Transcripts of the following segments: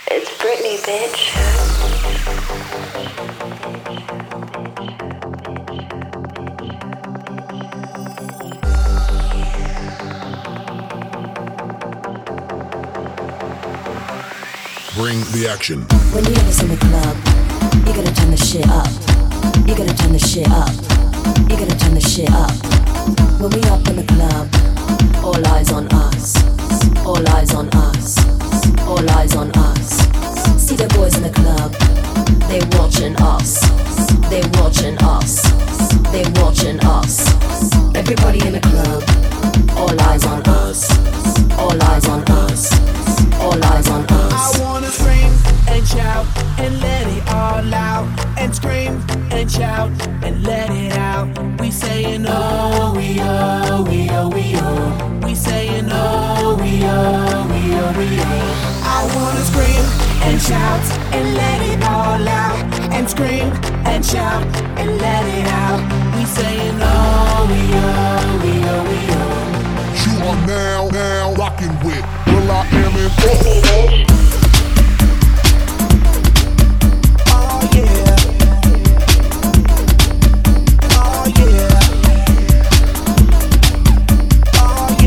It's Britney, bitch. Bring the action. When you have us in the club, you gotta turn the shit up. You gotta turn the shit up. You gotta turn the shit up. When we up in the club, all eyes on us. All eyes on us. All eyes on us. See the boys in the club, they watching us. They watching us. They watching us. Everybody in the club, all eyes on us. All eyes on us. All eyes on us. I wanna scream and shout and let it all out. And scream and shout and let it out. We saying oh, we oh, we oh, we oh. We saying oh, we oh, we oh, we oh. I wanna scream and shout and let it all out. And scream and shout and let it out. We saying oh, we oh, we oh, we oh. You are now rocking with Will I Am in Britney, bitch. Oh yeah. Oh yeah. Oh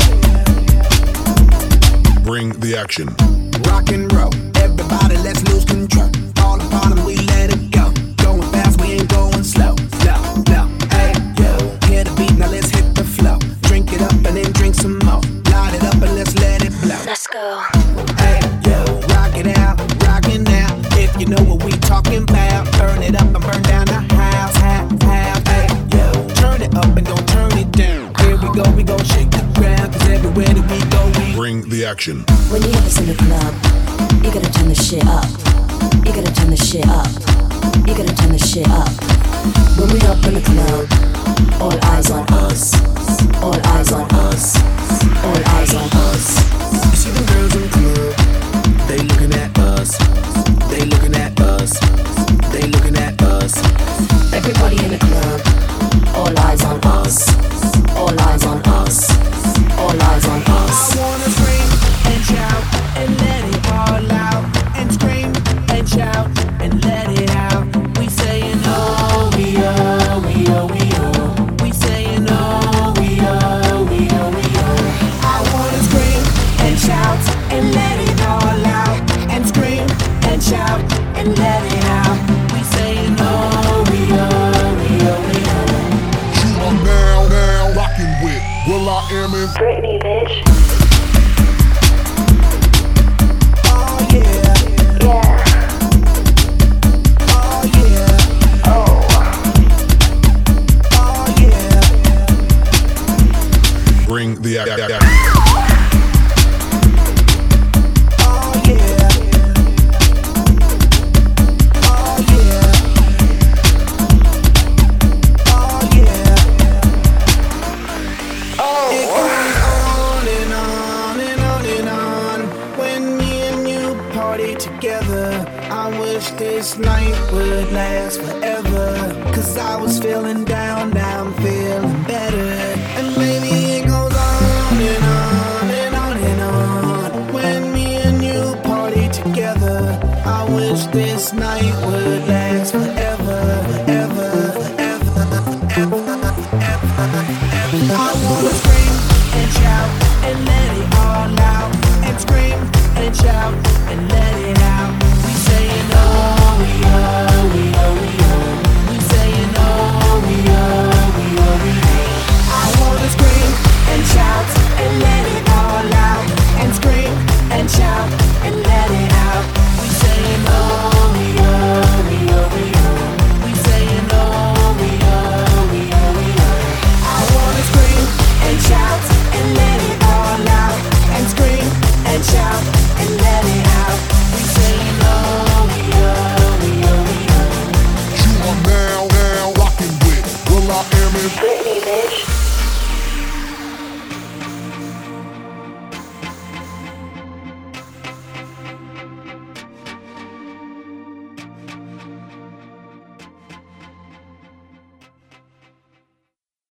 yeah. Bring the action. Rock and roll, everybody let's lose control. All upon them, we let it go. Going fast, we ain't going slow. Slow, hey, yo. Hear the beat, now let's hit the flow. Drink it up and then drink some more. Light it up and let's let it blow. Let's go. Hey, yo, rock it out, rock it now. If you know what we talking about, burn it up and burn down the house. Hey, yo, turn it up and don't turn it down. Here we go shake the ground. Cause everywhere that we go, we Bring the action. When you have us in the club, you gotta turn the shit up. You gotta turn the shit up. You gotta turn the shit up. When we up in the club, all eyes on us. All eyes on us. All eyes on us. You see the girls in the club, they looking at us. They looking at us. They looking at us. Everybody in the club, all eyes on us. All eyes on us. All eyes on us. I wanna scream and shout and let it all out. And scream and shout and let it out. We saying oh, we oh, we oh, we oh. We saying oh, we oh, we oh, we oh. I wanna scream and shout and let it all out. And scream and shout and let it out. We saying oh, we oh, we oh, we oh. You are now rocking with Will I Am in Britney, bitch. Oh yeah. Yeah. Oh yeah. Oh. Oh yeah. Bring the action. Oh yeah. Oh yeah. Oh yeah. It goes on and on and on and on. When me and you party together, I wish this night would last forever. Cause I was feeling down, now I'm feeling better. And baby, it goes on and on and on and on. When me and you party together, I wish this night would last forever, ever, ever, ever, ever. I wanna scream and shout and let it all out. And scream and shout and let it